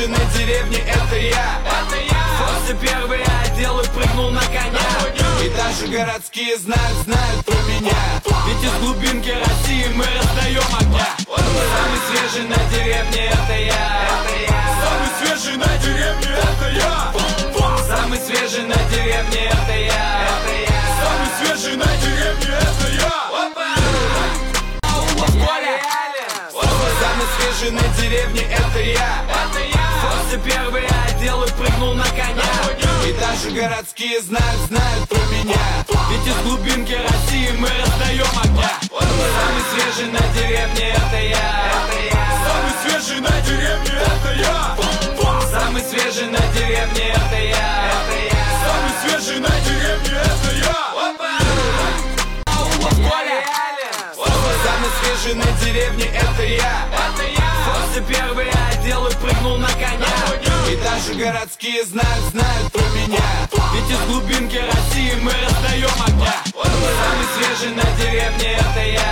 свежий на деревне, это я. Форсы первый одел и прыгнул на коня. И даже городские знают про меня. Ведь из глубинки России мы раздаем огня. Самый свежий на деревне, это я. Самый свежий на деревне, это я. Самый свежий на деревне, это я. Самый свежий на деревне, это я. Самый свежий на деревне, это я. Форсы первый одел и прыгнул на коня. И даже городские знают про меня. Ведь из глубинки России мы раздаем огня. Самый свежий на деревне, это я. Самый свежий на деревне, это я. Самый свежий на деревне, это я. Самый свежий на деревне, это я. Самый свежий на деревне, это я. Форсы первый одел и прыгнул на коня. И даже городские знают про меня. Ведь из глубинки России мы раздаем огня. Самый свежий на деревне, это я.